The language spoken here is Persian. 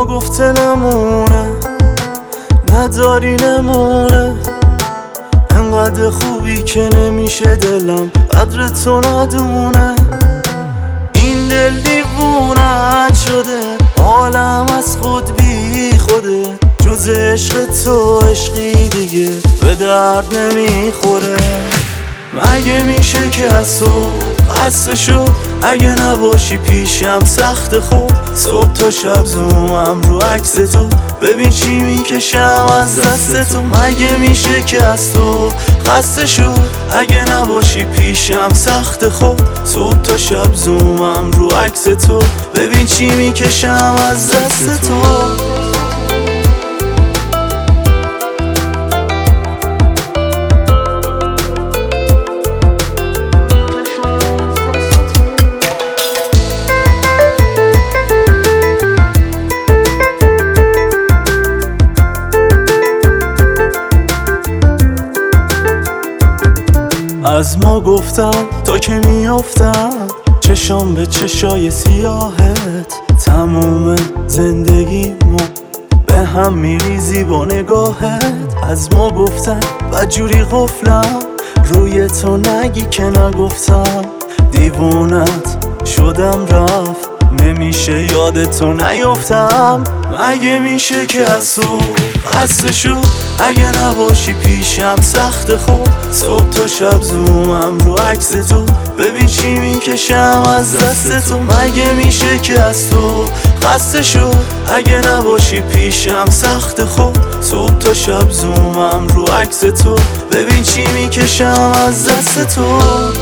ما گفته نمونه، نداری نمونه، انقدر خوبی که نمیشه دلم قدر تو ندونه. این دل دیوونت شده، عالم از خود بی خوده، جز عشق تو عشقی دیگه به درد نمیخوره. مگه میشه که از تو خسته شد، اگه نباشی پیشم سخت خوب، صبح تا شب زومم رو عکس تو، ببین چی میکشم از دست تو. مگه میشه که از تو خسته شد، اگه نباشی پیشم سخت خوب، صبح تا شب زومم رو عکس تو، ببین چی میکشم از دست تو. از ما گفتم تا که میافتم چشام به چشای سیاهت، تموم زندگیمو به هم میریزی با نگاهت. از ما گفتم بدجوری قفلم، روی تو نگی که نگفتم، دیوونت شدم رفت نمیشه یادتو نیافتم. مگه میشه که از تو خسته شد، اگه نباشی پیشم سخت خوب، صبح تا شب زومم رو عکس تو، ببین چی میکشم از دست تو. مگه میشه که از تو خسته شد، اگه نباشی پیشم سخت خوب، صبح تا شب زومم رو عکس تو، ببین چی میکشم از دست تو.